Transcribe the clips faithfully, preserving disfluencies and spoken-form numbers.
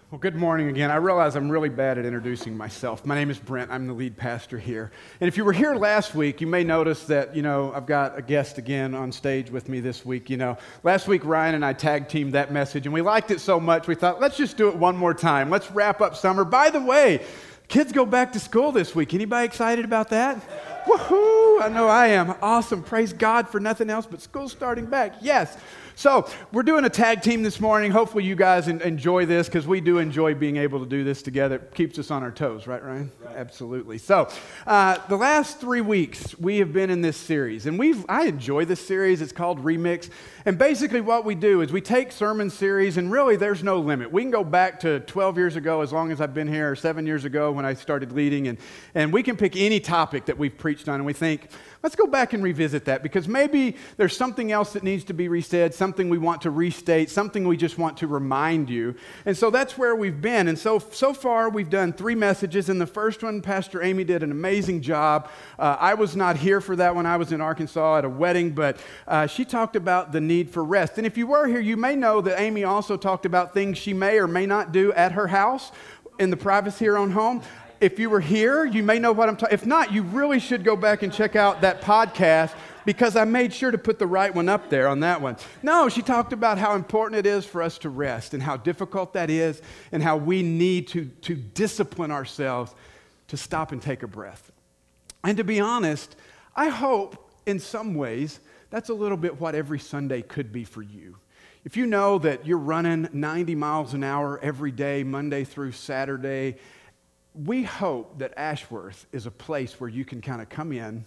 Well, good morning again. I realize I'm really bad at introducing myself. My name is Brent. I'm the lead pastor here. And if you were here last week, you may notice that, you know, I've got a guest again on stage with me this week. You know, last week Ryan and I tag teamed that message, and we liked it so much we thought, let's just do it one more time. Let's wrap up summer. By the way, kids go back to school this week. Anybody excited about that? Woohoo! I know I am. Awesome. Praise God for nothing else but school starting back. Yes. So we're doing a tag team this morning. Hopefully you guys en- enjoy this because we do enjoy being able to do this together. It keeps us on our toes, right, Ryan? Right. Absolutely. So uh, the last three weeks we have been in this series, and we've I enjoy this series. It's called Remix. And basically what we do is we take sermon series, and really there's no limit. We can go back to twelve years ago, as long as I've been here, or seven years ago when I started leading, and, and we can pick any topic that we've preached on, and we think, let's go back and revisit that because maybe there's something else that needs to be resaid, something we want to restate, something we just want to remind you. And so that's where we've been. And so, so far we've done three messages. In the first one, Pastor Amy did an amazing job. Uh, I was not here for that one. I was in Arkansas at a wedding, but uh, she talked about the need for rest. And if you were here, you may know that Amy also talked about things she may or may not do at her house in the privacy of her own home. If you were here, you may know what I'm talking. If not, you really should go back and check out that podcast because I made sure to put the right one up there on that one. No, she talked about how important it is for us to rest and how difficult that is and how we need to, to discipline ourselves to stop and take a breath. And to be honest, I hope in some ways that's a little bit what every Sunday could be for you. If you know that you're running ninety miles an hour every day, Monday through Saturday, we hope that Ashworth is a place where you can kind of come in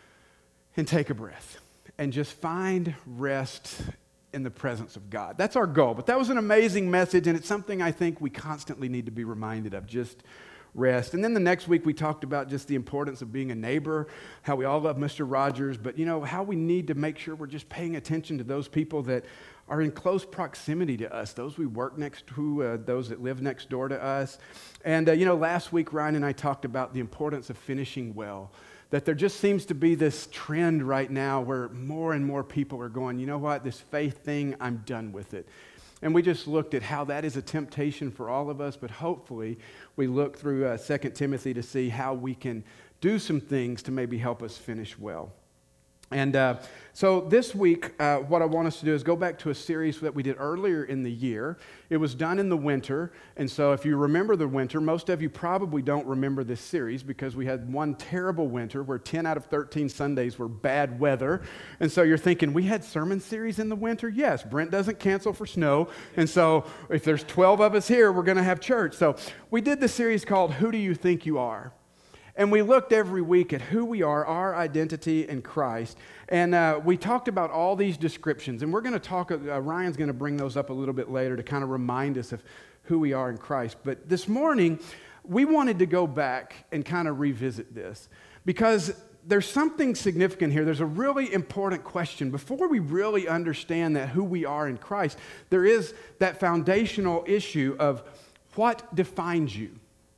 and take a breath and just find rest in the presence of God. That's our goal. But that was an amazing message, and it's something I think we constantly need to be reminded of, just rest. And then the next week we talked about just the importance of being a neighbor, how we all love Mister Rogers, but you know, how we need to make sure we're just paying attention to those people that are in close proximity to us, those we work next to, uh, those that live next door to us. And, uh, you know, last week, Ryan and I talked about the importance of finishing well, that there just seems to be this trend right now where more and more people are going, you know what, this faith thing, I'm done with it. And we just looked at how that is a temptation for all of us, but hopefully we look through uh, Second Timothy to see how we can do some things to maybe help us finish well. And uh, so this week, uh, what I want us to do is go back to a series that we did earlier in the year. It was done in the winter, and so if you remember the winter, most of you probably don't remember this series because we had one terrible winter where ten out of thirteen Sundays were bad weather. And so you're thinking, we had sermon series in the winter? Yes, Brent doesn't cancel for snow, and so if there's twelve of us here, we're going to have church. So we did the series called Who Do You Think You Are? And we looked every week at who we are, our identity in Christ. And uh, we talked about all these descriptions. And we're going to talk, uh, Ryan's going to bring those up a little bit later to kind of remind us of who we are in Christ. But this morning, we wanted to go back and kind of revisit this because there's something significant here. There's a really important question. Before we really understand that who we are in Christ, there is that foundational issue of what defines you.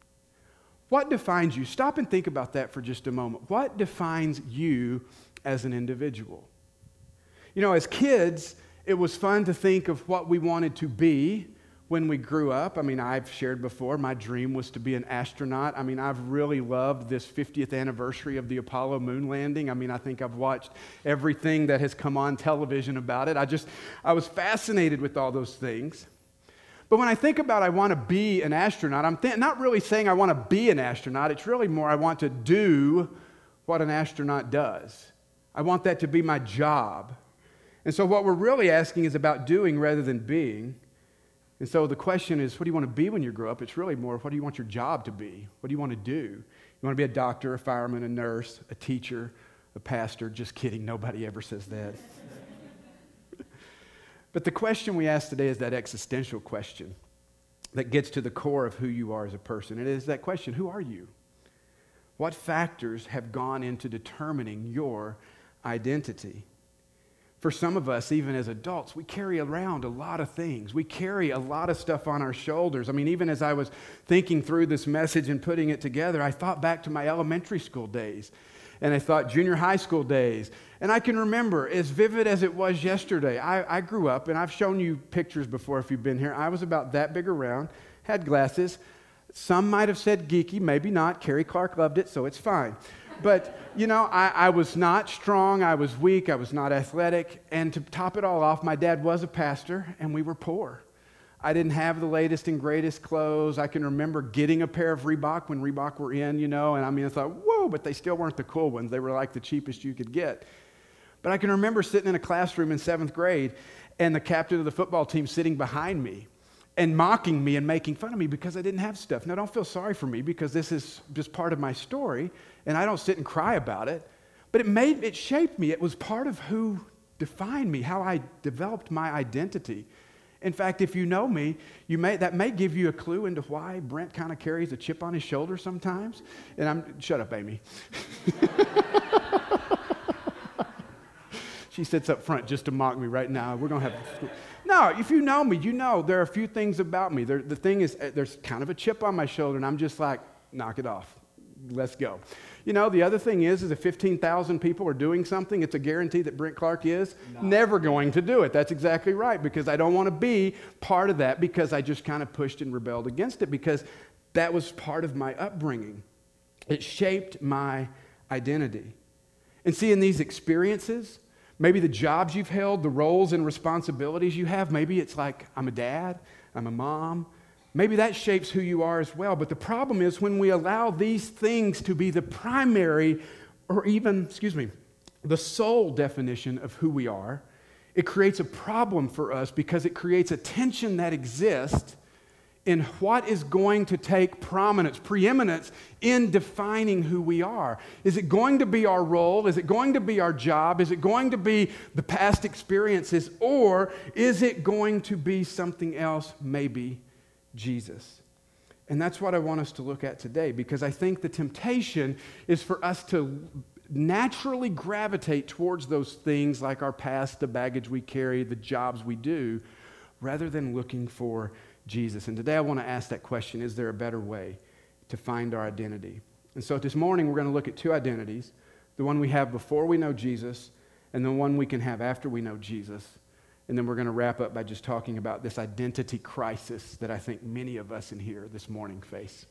What defines you? Stop and think about that for just a moment. What defines you as an individual? You know, as kids, it was fun to think of what we wanted to be when we grew up. I mean, I've shared before, my dream was to be an astronaut. I mean, I've really loved this fiftieth anniversary of the Apollo moon landing. I mean, I think I've watched everything that has come on television about it. I just, I was fascinated with all those things. But when I think about I want to be an astronaut, I'm th- not really saying I want to be an astronaut. It's really more I want to do what an astronaut does. I want that to be my job. And so what we're really asking is about doing rather than being. And so the question is, what do you want to be when you grow up? It's really more, what do you want your job to be? What do you want to do? You want to be a doctor, a fireman, a nurse, a teacher, a pastor? Just kidding. Nobody ever says that. But the question we ask today is that existential question that gets to the core of who you are as a person. It is that question, who are you? What factors have gone into determining your identity? For some of us, even as adults, we carry around a lot of things. We carry a lot of stuff on our shoulders. I mean, even as I was thinking through this message and putting it together, I thought back to my elementary school days. And I thought junior high school days. And I can remember, as vivid as it was yesterday, I, I grew up, and I've shown you pictures before if you've been here. I was about that big around, had glasses. Some might have said geeky, maybe not. Carrie Clark loved it, so it's fine. But, you know, I, I was not strong, I was weak, I was not athletic, and to top it all off, my dad was a pastor, and we were poor. I didn't have the latest and greatest clothes. I can remember getting a pair of Reebok when Reebok were in, you know, and I mean, I thought, whoa, but they still weren't the cool ones. They were like the cheapest you could get. But I can remember sitting in a classroom in seventh grade, and the captain of the football team sitting behind me, and mocking me and making fun of me because I didn't have stuff. Now, don't feel sorry for me because this is just part of my story, and I don't sit and cry about it, but it made, it shaped me. It was part of who defined me, how I developed my identity. In fact, if you know me, you may, that may give you a clue into why Brent kind of carries a chip on his shoulder sometimes. And I'm, shut up, Amy. She sits up front just to mock me right now. We're going to have... No, if you know me, you know there are a few things about me. There, the thing is, there's kind of a chip on my shoulder, and I'm just like, knock it off. Let's go. You know, the other thing is, is if fifteen thousand people are doing something, it's a guarantee that Brent Clark is no. never going to do it. That's exactly right, because I don't want to be part of that because I just kind of pushed and rebelled against it because that was part of my upbringing. It shaped my identity. And see, in these experiences, maybe the jobs you've held, the roles and responsibilities you have, maybe it's like, I'm a dad, I'm a mom. Maybe that shapes who you are as well. But the problem is when we allow these things to be the primary or even, excuse me, the sole definition of who we are, it creates a problem for us because it creates a tension that exists in what is going to take prominence, preeminence in defining who we are. Is it going to be our role? Is it going to be our job? Is it going to be the past experiences? Or is it going to be something else, maybe Jesus? And that's what I want us to look at today, because I think the temptation is for us to naturally gravitate towards those things like our past, the baggage we carry, the jobs we do, rather than looking for Jesus. And today I want to ask that question, is there a better way to find our identity? And so this morning we're going to look at two identities, the one we have before we know Jesus and the one we can have after we know Jesus. And then we're going to wrap up by just talking about this identity crisis that I think many of us in here this morning face.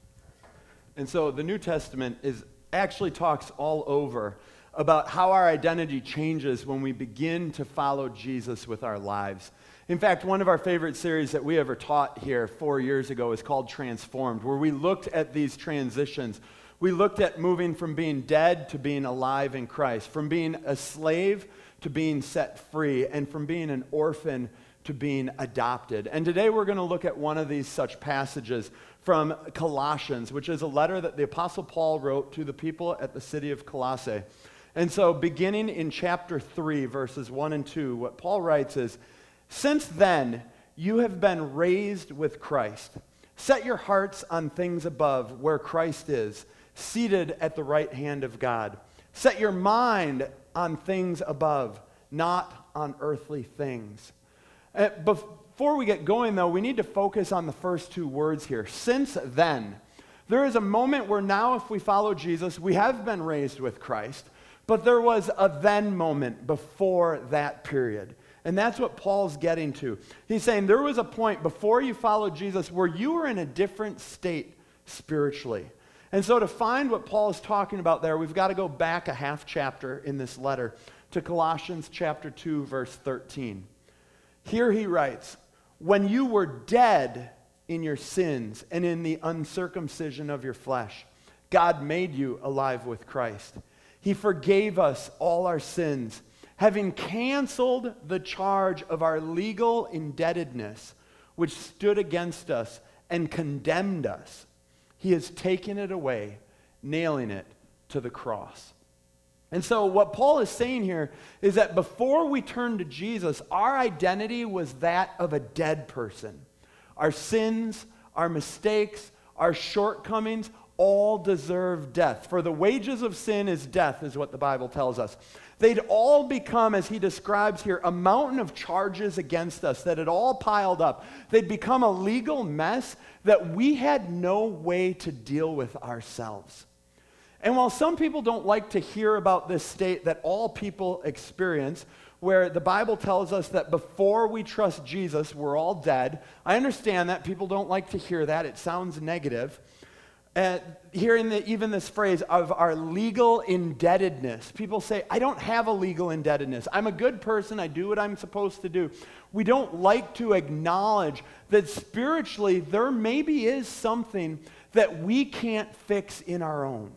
And so the New Testament is actually talks all over about how our identity changes when we begin to follow Jesus with our lives. In fact, one of our favorite series that we ever taught here four years ago is called Transformed, where we looked at these transitions. We looked at moving from being dead to being alive in Christ, from being a slave to being set free, and from being an orphan to being adopted. And today we're going to look at one of these such passages from Colossians, which is a letter that the Apostle Paul wrote to the people at the city of Colossae. And so beginning in chapter three, verses one and two, what Paul writes is, "Since then you have been raised with Christ. Set your hearts on things above, where Christ is, seated at the right hand of God. Set your mind on things above, not on earthly things." Uh, before we get going, though, we need to focus on the first two words here. Since then. There is a moment where now, if we follow Jesus, we have been raised with Christ, but there was a then moment before that period. And that's what Paul's getting to. He's saying there was a point before you followed Jesus where you were in a different state spiritually. And so to find what Paul is talking about there, we've got to go back a half chapter in this letter to Colossians chapter two, verse thirteen. Here he writes, "When you were dead in your sins and in the uncircumcision of your flesh, God made you alive with Christ. He forgave us all our sins, having canceled the charge of our legal indebtedness, which stood against us and condemned us. He has taken it away, nailing it to the cross." And so what Paul is saying here is that before we turned to Jesus, our identity was that of a dead person. Our sins, our mistakes, our shortcomings all deserve death. For the wages of sin is death, is what the Bible tells us. They'd all become, as he describes here, a mountain of charges against us that had all piled up. They'd become a legal mess that we had no way to deal with ourselves. And while some people don't like to hear about this state that all people experience, where the Bible tells us that before we trust Jesus, we're all dead. I understand that. People don't like to hear that. It sounds negative. Uh, hearing the, even this phrase of our legal indebtedness. People say, I don't have a legal indebtedness. I'm a good person. I do what I'm supposed to do. We don't like to acknowledge that spiritually there maybe is something that we can't fix in our own.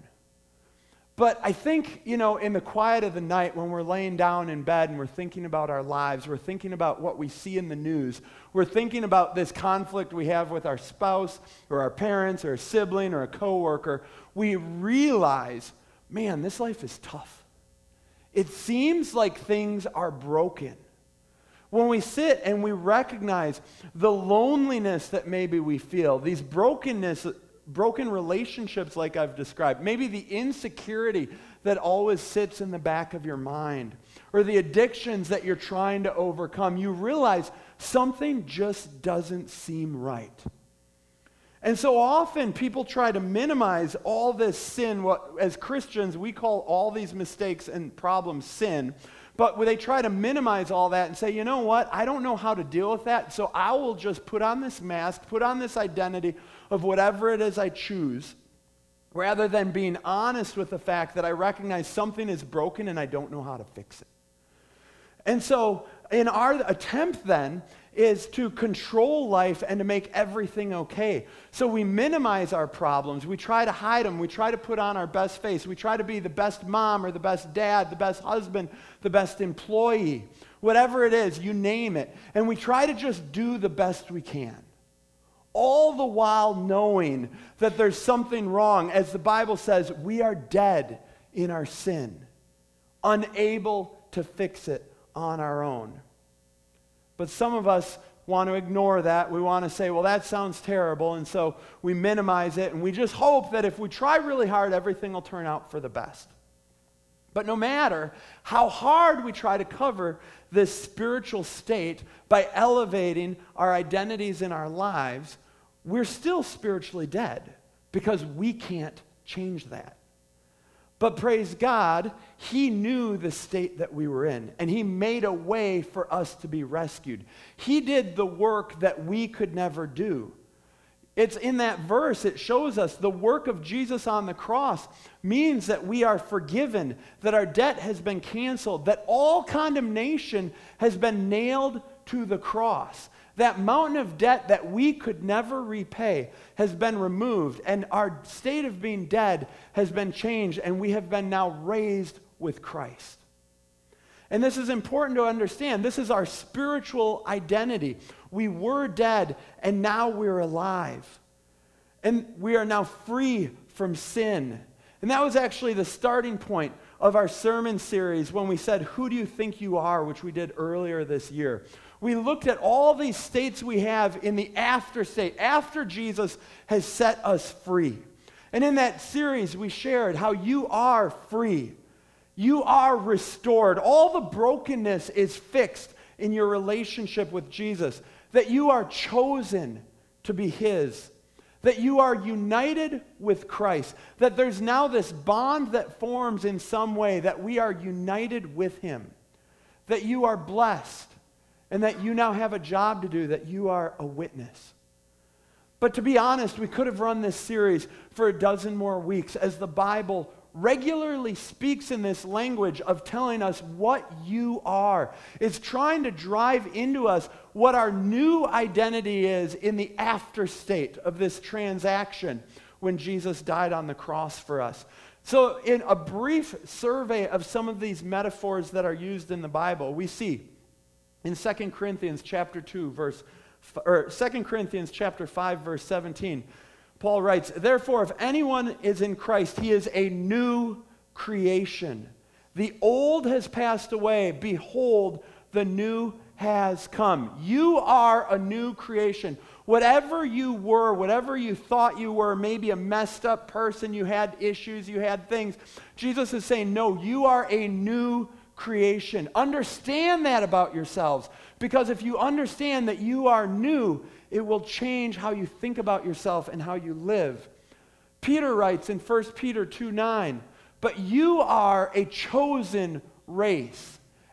But I think, you know, in the quiet of the night when we're laying down in bed and we're thinking about our lives, we're thinking about what we see in the news, we're thinking about this conflict we have with our spouse or our parents or a sibling or a coworker, we realize, man, this life is tough. It seems like things are broken. When we sit and we recognize the loneliness that maybe we feel, these brokenness broken relationships like I've described, maybe the insecurity that always sits in the back of your mind, or the addictions that you're trying to overcome, you realize something just doesn't seem right. And so often people try to minimize all this sin, what as Christians we call all these mistakes and problems sin, but they try to minimize all that and say, you know what, I don't know how to deal with that, so I will just put on this mask, put on this identity of whatever it is I choose, rather than being honest with the fact that I recognize something is broken and I don't know how to fix it. And so in our attempt then is to control life and to make everything okay. So we minimize our problems. We try to hide them. We try to put on our best face. We try to be the best mom or the best dad, the best husband, the best employee, whatever it is, you name it. And we try to just do the best we can. All the while knowing that there's something wrong. As the Bible says, we are dead in our sin, unable to fix it on our own. But some of us want to ignore that. We want to say, well, that sounds terrible, and so we minimize it, and we just hope that if we try really hard, everything will turn out for the best. But no matter how hard we try to cover this spiritual state by elevating our identities in our lives, we're still spiritually dead because we can't change that. But praise God, He knew the state that we were in, and He made a way for us to be rescued. He did the work that we could never do. It's in that verse, it shows us the work of Jesus on the cross means that we are forgiven, that our debt has been canceled, that all condemnation has been nailed to the cross. That mountain of debt that we could never repay has been removed, and our state of being dead has been changed, and we have been now raised with Christ. And this is important to understand. This is our spiritual identity. We were dead, and now we're alive. And we are now free from sin. And that was actually the starting point of our sermon series when we said, "Who do you think you are?" which we did earlier this year. We looked at all these states we have in the after state, after Jesus has set us free. And in that series, we shared how you are free. You are restored. All the brokenness is fixed in your relationship with Jesus. That you are chosen to be His. That you are united with Christ. That there's now this bond that forms in some way that we are united with Him. That you are blessed. And that you now have a job to do, that you are a witness. But to be honest, we could have run this series for a dozen more weeks as the Bible regularly speaks in this language of telling us what you are. It's trying to drive into us what our new identity is in the after state of this transaction when Jesus died on the cross for us. So in a brief survey of some of these metaphors that are used in the Bible, we see in Second Corinthians chapter two, verse, or Second Corinthians chapter five, verse seventeen, Paul writes, "Therefore, if anyone is in Christ, he is a new creation. The old has passed away. Behold, the new has come." You are a new creation. Whatever you were, whatever you thought you were, maybe a messed up person, you had issues, you had things, Jesus is saying, no, you are a new creation. Understand that about yourselves, because if you understand that you are new, it will change how you think about yourself and how you live. Peter writes in First Peter two nine, "But you are a chosen race,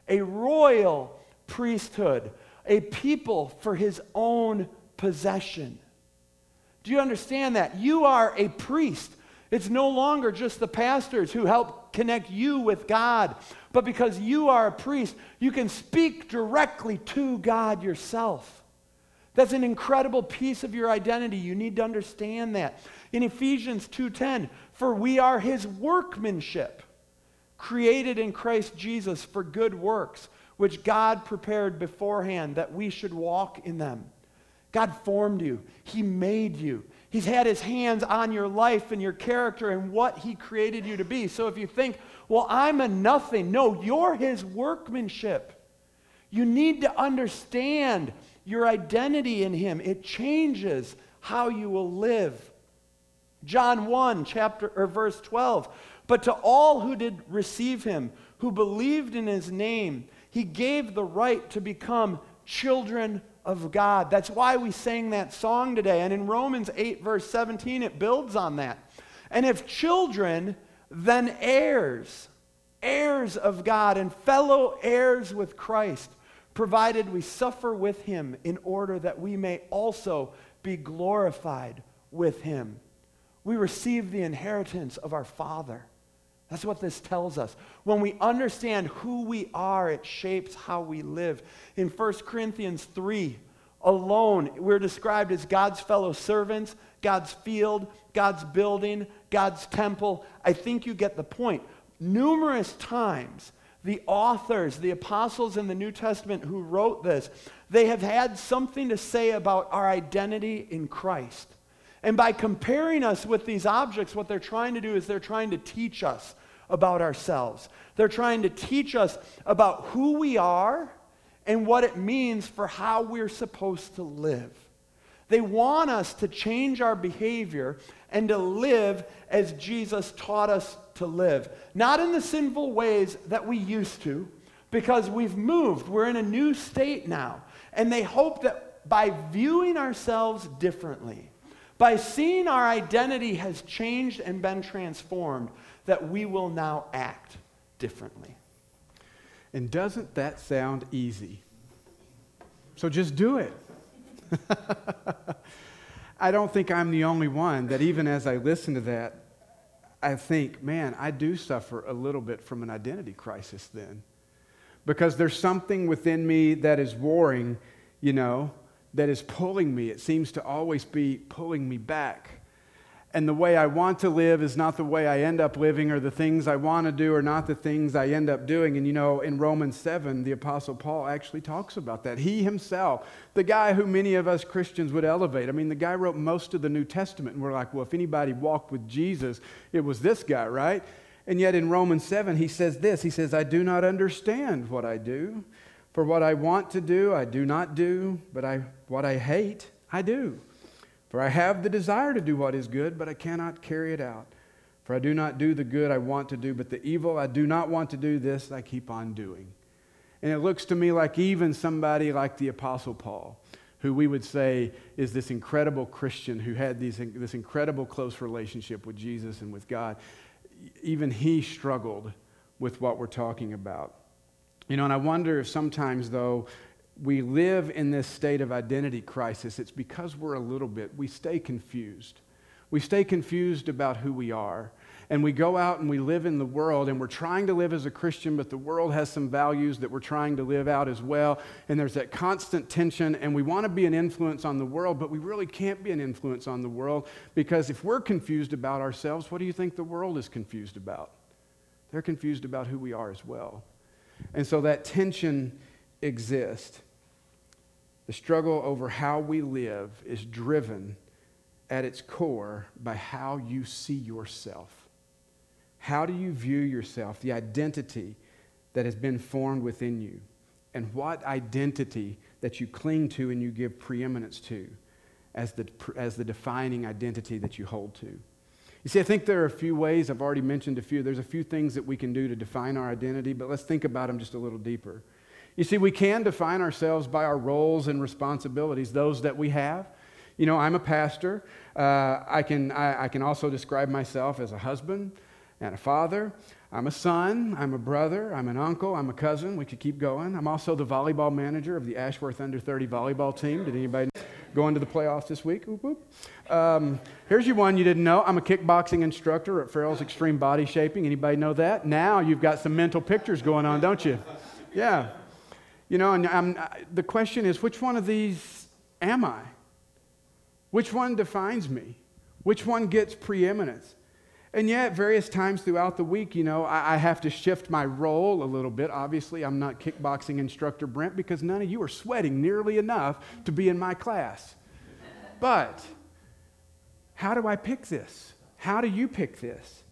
a royal priesthood, a people for his own possession. Do you understand that? You are a priest. It's no longer just the pastors who help connect you with God, but because you are a priest, you can speak directly to God yourself. That's an incredible piece of your identity. You need to understand that. In Ephesians two ten, for we are his workmanship, created in Christ Jesus for good works, which God prepared beforehand that we should walk in them. God formed you. He made you. He's had his hands on your life and your character and what he created you to be. So if you think, well, I'm a nothing. No, you're his workmanship. You need to understand your identity in him. It changes how you will live. John one, chapter or verse twelve. But to all who did receive him, who believed in his name, he gave the right to become children of God. That's why we sang that song today. And in Romans eight, verse seventeen, it builds on that. And if children, then heirs, heirs of God and fellow heirs with Christ, provided we suffer with him in order that we may also be glorified with him. We receive the inheritance of our Father. That's what this tells us. When we understand who we are, it shapes how we live. In First Corinthians three, alone, we're described as God's fellow servants, God's field, God's building, God's temple. I think you get the point. Numerous times, the authors, the apostles in the New Testament who wrote this, they have had something to say about our identity in Christ. And by comparing us with these objects, what they're trying to do is they're trying to teach us about ourselves. They're trying to teach us about who we are and what it means for how we're supposed to live. They want us to change our behavior and to live as Jesus taught us to live. Not in the sinful ways that we used to, because we've moved. We're in a new state now. And they hope that by viewing ourselves differently, by seeing our identity has changed and been transformed, that we will now act differently. And doesn't that sound easy? So just do it. I don't think I'm the only one that even as I listen to that, I think, man, I do suffer a little bit from an identity crisis then. Because there's something within me that is warring, you know, that is pulling me. It seems to always be pulling me back. And the way I want to live is not the way I end up living, or the things I want to do are not the things I end up doing. And you know, in Romans seven, the Apostle Paul actually talks about that. He himself, the guy who many of us Christians would elevate. I mean, the guy wrote most of the New Testament, and we're like, well, if anybody walked with Jesus, it was this guy, right? And yet in Romans seven, he says this. He says, I do not understand what I do. For what I want to do, I do not do, but I, what I hate, I do. For I have the desire to do what is good, but I cannot carry it out. For I do not do the good I want to do, but the evil I do not want to do, this I keep on doing. And it looks to me like even somebody like the Apostle Paul, who we would say is this incredible Christian who had these, this incredible close relationship with Jesus and with God, even he struggled with what we're talking about. You know, and I wonder if sometimes, though, we live in this state of identity crisis. It's because we're a little bit, we stay confused. We stay confused about who we are. And we go out and we live in the world, and we're trying to live as a Christian, but the world has some values that we're trying to live out as well. And there's that constant tension, and we want to be an influence on the world, but we really can't be an influence on the world, because if we're confused about ourselves, what do you think the world is confused about? They're confused about who we are as well. And so that tension exists. The struggle over how we live is driven at its core by how you see yourself. How do you view yourself, the identity that has been formed within you, and what identity that you cling to and you give preeminence to as the, as the defining identity that you hold to? You see, I think there are a few ways. I've already mentioned a few. There's a few things that we can do to define our identity, but let's think about them just a little deeper. You see, we can define ourselves by our roles and responsibilities, those that we have. You know, I'm a pastor. Uh, I can I, I can also describe myself as a husband, and a father. I'm a son, I'm a brother, I'm an uncle, I'm a cousin. We could keep going. I'm also the volleyball manager of the Ashworth under thirty volleyball team. Did anybody know? Going to the playoffs this week? Whoop, whoop. Um, here's your one you didn't know. I'm a kickboxing instructor at Farrell's Extreme Body Shaping. Anybody know that? Now you've got some mental pictures going on, don't you? Yeah. You know, and I'm, the question is, which one of these am I? Which one defines me? Which one gets preeminence? And yet, various times throughout the week, you know, I, I have to shift my role a little bit. Obviously, I'm not kickboxing instructor Brent because none of you are sweating nearly enough to be in my class. But how do I pick this? How do you pick this?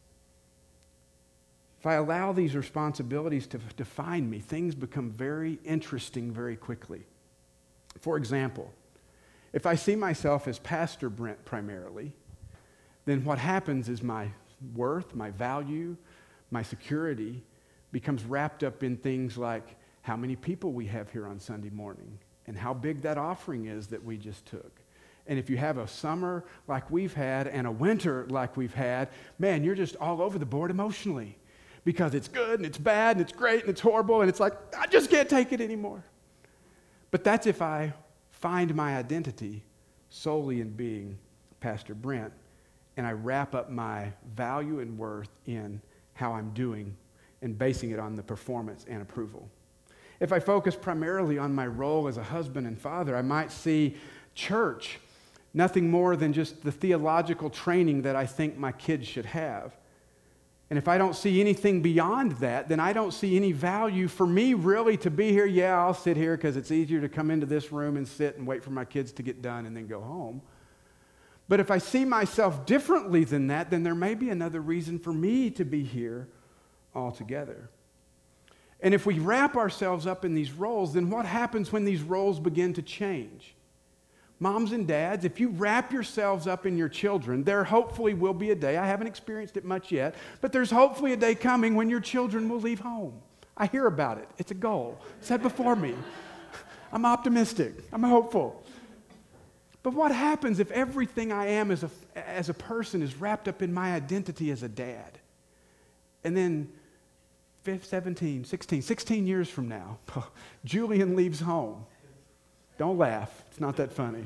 If I allow these responsibilities to define me, things become very interesting very quickly. For example, if I see myself as Pastor Brent primarily, then what happens is my worth, my value, my security becomes wrapped up in things like how many people we have here on Sunday morning and how big that offering is that we just took. And if you have a summer like we've had and a winter like we've had, man, you're just all over the board emotionally because it's good and it's bad and it's great and it's horrible and it's like, I just can't take it anymore. But that's if I find my identity solely in being Pastor Brent, and I wrap up my value and worth in how I'm doing and basing it on the performance and approval. If I focus primarily on my role as a husband and father, I might see church nothing more than just the theological training that I think my kids should have. And if I don't see anything beyond that, then I don't see any value for me really to be here. Yeah, I'll sit here because it's easier to come into this room and sit and wait for my kids to get done and then go home. But if I see myself differently than that, then there may be another reason for me to be here altogether. And if we wrap ourselves up in these roles, then what happens when these roles begin to change? Moms and dads, if you wrap yourselves up in your children, there hopefully will be a day, I haven't experienced it much yet, but there's hopefully a day coming when your children will leave home. I hear about it. It's a goal. Set before me. I'm optimistic. I'm hopeful. But what happens if everything I am as a, as a person is wrapped up in my identity as a dad? And then seventeen, sixteen, sixteen years from now, Julian leaves home. Don't laugh. It's not that funny.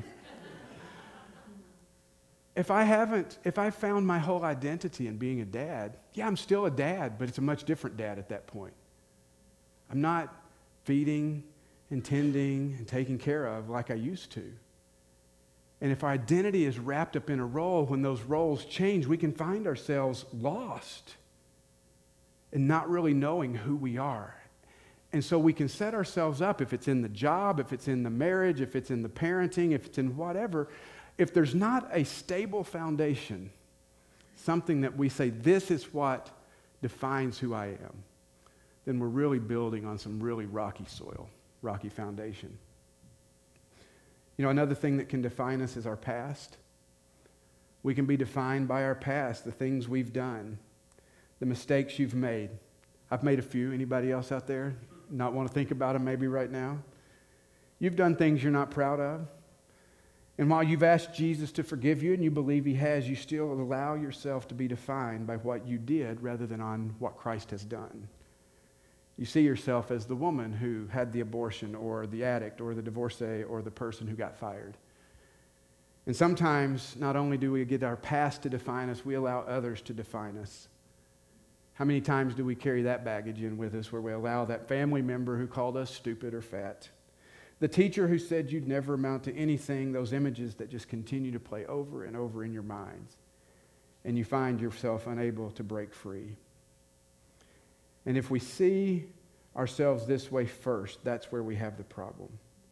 If I haven't, if I found my whole identity in being a dad, yeah, I'm still a dad, but it's a much different dad at that point. I'm not feeding and tending and taking care of like I used to. And if our identity is wrapped up in a role, when those roles change, we can find ourselves lost and not really knowing who we are. And so we can set ourselves up, if it's in the job, if it's in the marriage, if it's in the parenting, if it's in whatever, if there's not a stable foundation, something that we say, this is what defines who I am, then we're really building on some really rocky soil, rocky foundation. You know, another thing that can define us is our past. We can be defined by our past, the things we've done, the mistakes you've made. I've made a few. Anybody else out there not want to think about them maybe right now? You've done things you're not proud of. And while you've asked Jesus to forgive you and you believe he has, you still allow yourself to be defined by what you did rather than on what Christ has done. You see yourself as the woman who had the abortion or the addict or the divorcee or the person who got fired. And sometimes not only do we get our past to define us, we allow others to define us. How many times do we carry that baggage in with us where we allow that family member who called us stupid or fat? The teacher who said you'd never amount to anything, those images that just continue to play over and over in your minds. And you find yourself unable to break free. And if we see ourselves this way first, that's where we have the problem.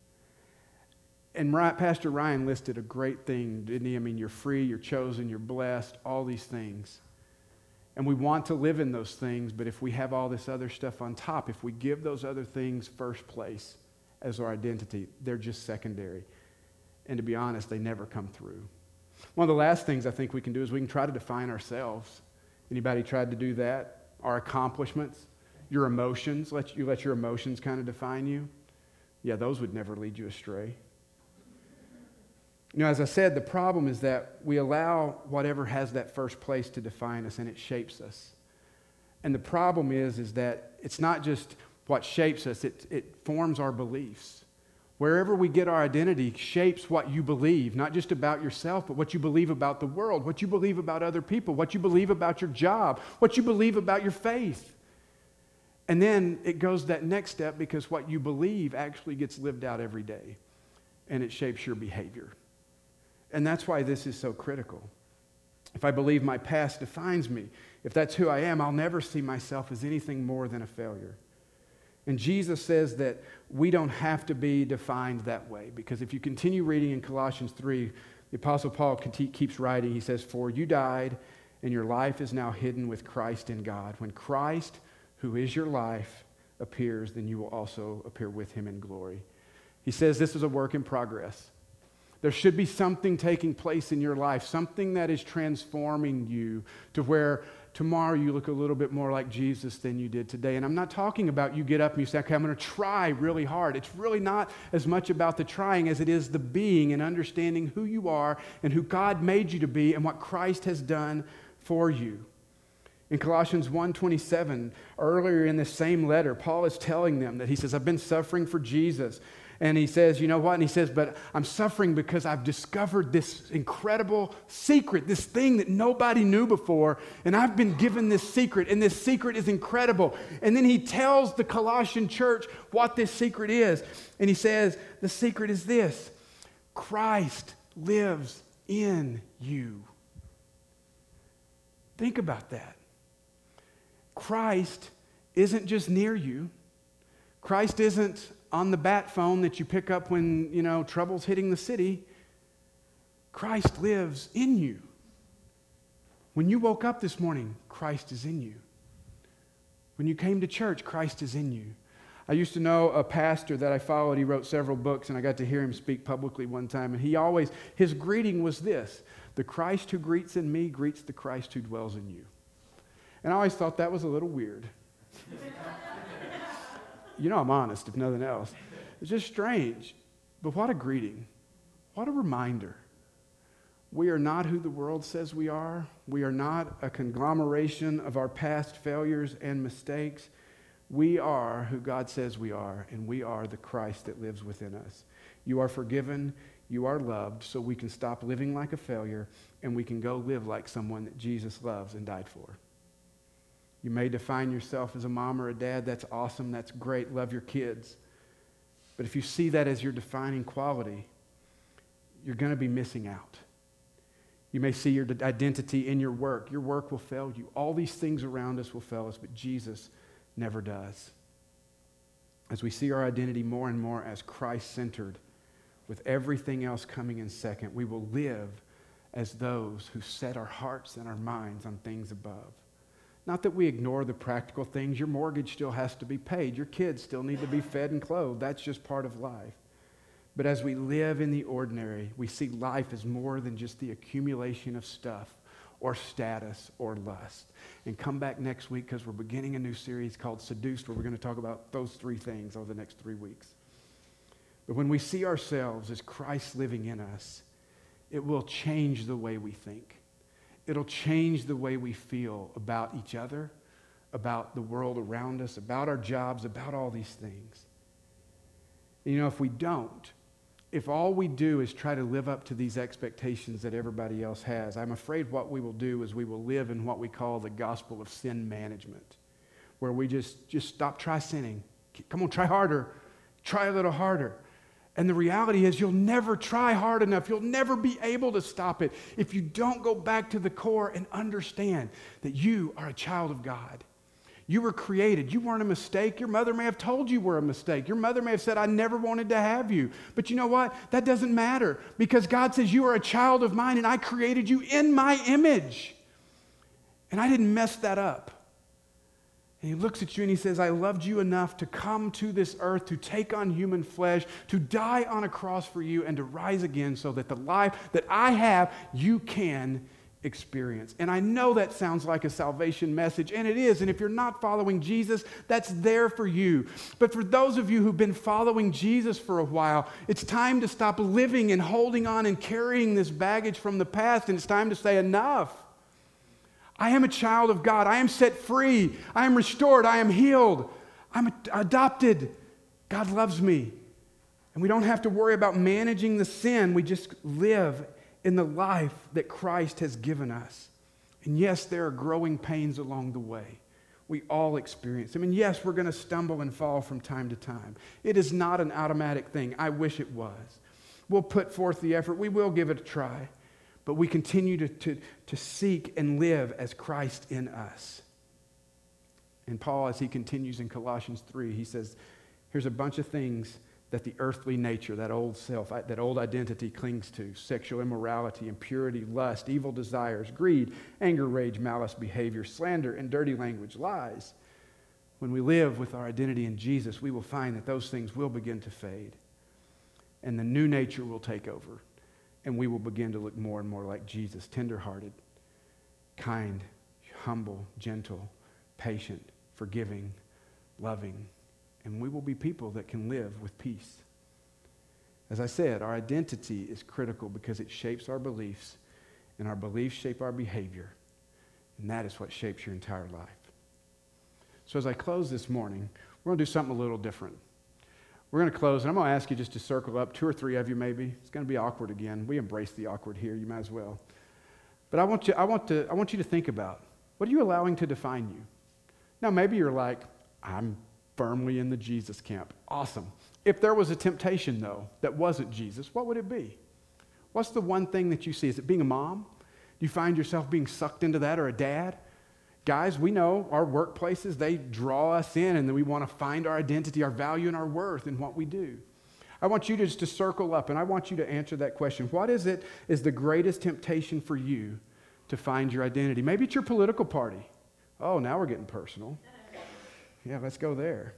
And Pastor Ryan listed a great thing, didn't he? I mean, you're free, you're chosen, you're blessed, all these things. And we want to live in those things, but if we have all this other stuff on top, if we give those other things first place as our identity, they're just secondary. And to be honest, they never come through. One of the last things I think we can do is we can try to define ourselves. Anybody tried to do that? Our accomplishments, your emotions, let you let your emotions kind of define you. Yeah, those would never lead you astray. You know, as I said, the problem is that we allow whatever has that first place to define us, and it shapes us. And the problem is, is that it's not just what shapes us, it, it forms our beliefs. Wherever we get our identity shapes what you believe, not just about yourself, but what you believe about the world, what you believe about other people, what you believe about your job, what you believe about your faith. And then it goes that next step because what you believe actually gets lived out every day, and it shapes your behavior. And that's why this is so critical. If I believe my past defines me, if that's who I am, I'll never see myself as anything more than a failure. And Jesus says that we don't have to be defined that way, because if you continue reading in Colossians three, the Apostle Paul keeps writing. He says, "For you died, and your life is now hidden with Christ in God. When Christ, who is your life, appears, then you will also appear with him in glory." He says this is a work in progress. There should be something taking place in your life, something that is transforming you to where tomorrow you look a little bit more like Jesus than you did today. And I'm not talking about you get up and you say, okay, I'm going to try really hard. It's really not as much about the trying as it is the being and understanding who you are and who God made you to be and what Christ has done for you. In Colossians one twenty-seven, earlier in this same letter, Paul is telling them that he says, I've been suffering for Jesus. And he says, you know what? And he says, but I'm suffering because I've discovered this incredible secret, this thing that nobody knew before. And I've been given this secret, and this secret is incredible. And then he tells the Colossian church what this secret is. And he says, the secret is this: Christ lives in you. Think about that. Christ isn't just near you. Christ isn't on the bat phone that you pick up when, you know, trouble's hitting the city. Christ lives in you. When you woke up this morning, Christ is in you. When you came to church, Christ is in you. I used to know a pastor that I followed. He wrote several books, and I got to hear him speak publicly one time. And he always, his greeting was this: the Christ who greets in me greets the Christ who dwells in you. And I always thought that was a little weird. You know I'm honest, if nothing else. It's just strange. But what a greeting. What a reminder. We are not who the world says we are. We are not a conglomeration of our past failures and mistakes. We are who God says we are, and we are the Christ that lives within us. You are forgiven. You are loved, so we can stop living like a failure, and we can go live like someone that Jesus loves and died for. You may define yourself as a mom or a dad. That's awesome. That's great. Love your kids. But if you see that as your defining quality, you're going to be missing out. You may see your identity in your work. Your work will fail you. All these things around us will fail us, but Jesus never does. As we see our identity more and more as Christ-centered, with everything else coming in second, we will live as those who set our hearts and our minds on things above. Not that we ignore the practical things. Your mortgage still has to be paid. Your kids still need to be fed and clothed. That's just part of life. But as we live in the ordinary, we see life as more than just the accumulation of stuff or status or lust. And come back next week, because we're beginning a new series called Seduced, where we're going to talk about those three things over the next three weeks. But when we see ourselves as Christ living in us, it will change the way we think. It'll change the way we feel about each other, about the world around us, about our jobs, about all these things. You know, if we don't, if all we do is try to live up to these expectations that everybody else has, I'm afraid what we will do is we will live in what we call the gospel of sin management, where we just, just stop, try sinning. Come on, try harder. Try a little harder. And the reality is you'll never try hard enough. You'll never be able to stop it if you don't go back to the core and understand that you are a child of God. You were created. You weren't a mistake. Your mother may have told you were a mistake. Your mother may have said, I never wanted to have you. But you know what? That doesn't matter, because God says you are a child of mine, and I created you in my image. And I didn't mess that up. And he looks at you and he says, I loved you enough to come to this earth, to take on human flesh, to die on a cross for you, and to rise again so that the life that I have, you can experience. And I know that sounds like a salvation message, and it is. And if you're not following Jesus, that's there for you. But for those of you who've been following Jesus for a while, it's time to stop living and holding on and carrying this baggage from the past, and it's time to say, enough. I am a child of God. I am set free. I am restored. I am healed. I'm adopted. God loves me. And we don't have to worry about managing the sin. We just live in the life that Christ has given us. And yes, there are growing pains along the way. We all experience them. And yes, we're going to stumble and fall from time to time. It is not an automatic thing. I wish it was. We'll put forth the effort. We will give it a try. But we continue to, to, to seek and live as Christ in us. And Paul, as he continues in Colossians three, he says, here's a bunch of things that the earthly nature, that old self, that old identity clings to: sexual immorality, impurity, lust, evil desires, greed, anger, rage, malice, behavior, slander, and dirty language, lies. When we live with our identity in Jesus, we will find that those things will begin to fade. And the new nature will take over. And we will begin to look more and more like Jesus, tenderhearted, kind, humble, gentle, patient, forgiving, loving. And we will be people that can live with peace. As I said, our identity is critical because it shapes our beliefs, and our beliefs shape our behavior. And that is what shapes your entire life. So as I close this morning, we're going to do something a little different. We're going to close, and I'm going to ask you just to circle up, two or three of you maybe. It's going to be awkward again. We embrace the awkward here. You might as well. But I want you, I want to, I want you to think about, what are you allowing to define you? Now, maybe you're like, I'm firmly in the Jesus camp. Awesome. If there was a temptation, though, that wasn't Jesus, what would it be? What's the one thing that you see? Is it being a mom? Do you find yourself being sucked into that, or a dad? Guys, we know our workplaces, they draw us in, and then we want to find our identity, our value, and our worth in what we do. I want you to just to circle up, and I want you to answer that question. What is it is the greatest temptation for you to find your identity? Maybe it's your political party. Oh, now we're getting personal. Yeah, let's go there.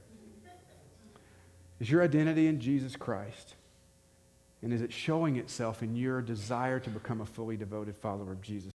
Is your identity in Jesus Christ? And is it showing itself in your desire to become a fully devoted follower of Jesus?